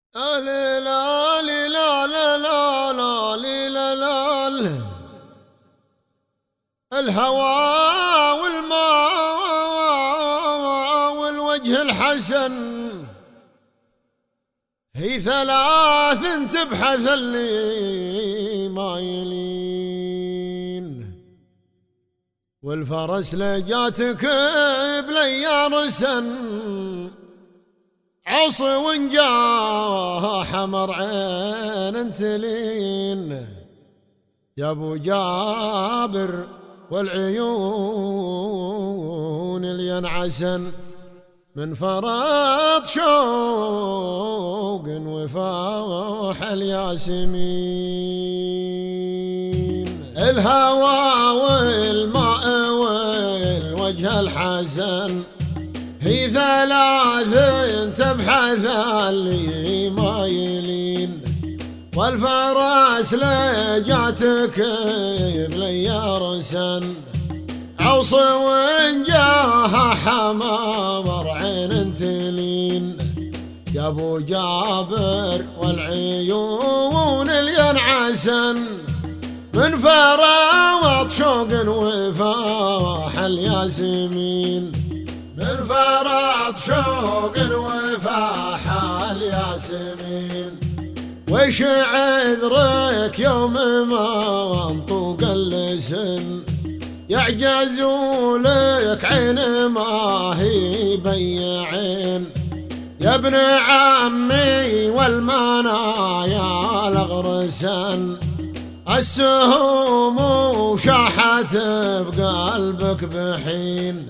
لا لا لا لا لا لا لا لا الهوى والماء والوجه الحسن هي ثلاث تبحث اللي ما يلين والفرس لجاتك بليا رسن عص ونجاه حمر عين تلين يا ابو جابر والعيون اللي ينعسن من فرط شوق وفاح الياسمين الهوى والماء والوجه الحسن هي ثلاث تبحث اللي ما يلين والفرس لجاتك بليا رسن عوص ونجاها حمامر عين تلين يا ابو جابر والعيون اللي ينعسن من فراوط شوق وفاح الياسمين من فرط شوق وفاح الياسمين وش عذرك يوم ما انطوق اللسن يعجزوا لك عين ما هي بيعين يا ابن عمي والمنايا الغرسن السهوم وشاحت بقلبك بحين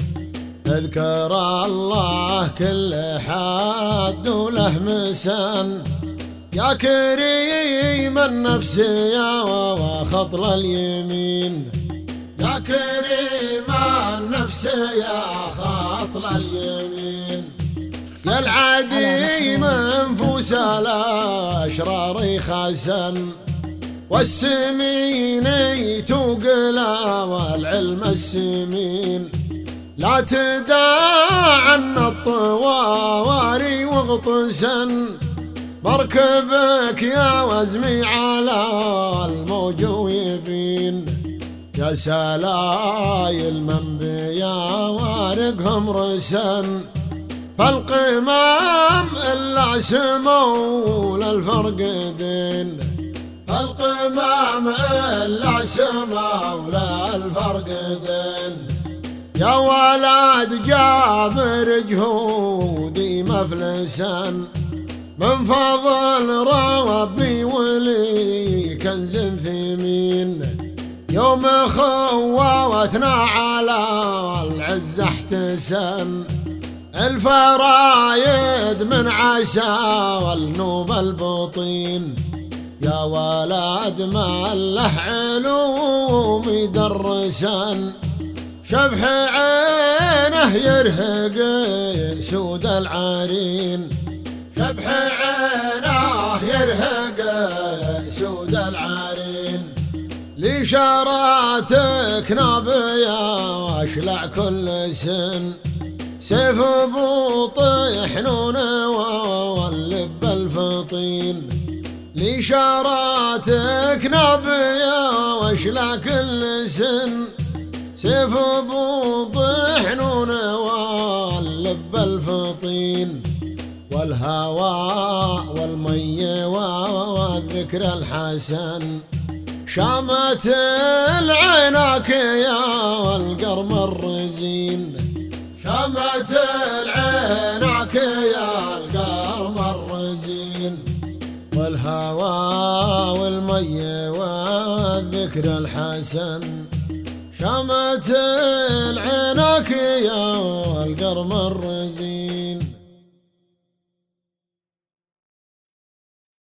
اذكر الله كل حد وله مسن يا كريم النفس يا وخطل اليمين يا كريم النفس يا خطل اليمين يا العديم انفوس الاشرار خسن والسمين توقلا والعلم السمين لا تداعى عن الطواري واغطسن مركبك يا وزمي على الموج ويبين يا سلايل من بيا وارقهم رسن فالقمام إلا سموا للفرقدين فالقمام إلا سموا للفرقدين يا ولد جابر جهودي مفلسا من فضل ربي ولي كنز ثمين يوم خواتنا على العز احتسن الفرايد من عسى والنوب البطين يا ولد ما له علوم يدرسن شبح عينه يرهق سود العارين شبح عينه يرهق سود العارين لشاراتك نابيا واشلع كل سن سيف بوطي حنون واللب الفطين لشاراتك نابيا واشلع كل سن سيف بوضحنون واللب الفطين والهوى والمي والذكر الحسن شامت العناك يا والقرم الرزين شامت العناك يا القرم الرزين والهوى والمي والذكر الحسن شمت العناك يا القرم الرزين.